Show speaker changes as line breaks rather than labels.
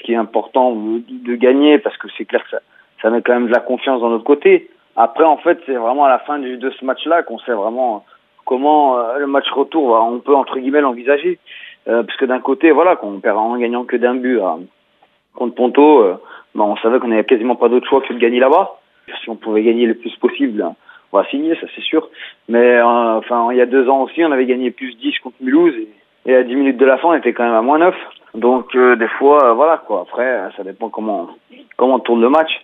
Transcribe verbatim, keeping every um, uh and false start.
qui est important de, de gagner, parce que c'est clair que ça, ça met quand même de la confiance dans notre côté. Après, en fait, c'est vraiment à la fin du, de ce match-là qu'on sait vraiment comment euh, le match retour, on peut entre guillemets l'envisager. Euh, parce que d'un côté, voilà, qu'on perd en gagnant que d'un but à, contre Ponto, euh, ben, on savait qu'on n'avait quasiment pas d'autre choix que de gagner là-bas. Si on pouvait gagner le plus possible, on va signer, ça c'est sûr. Mais euh, enfin, il y a deux ans aussi, on avait gagné plus dix contre Mulhouse et, et à dix minutes de la fin, on était quand même à moins neuf. Donc euh, des fois, euh, voilà quoi. Après, ça dépend comment comment on tourne le match.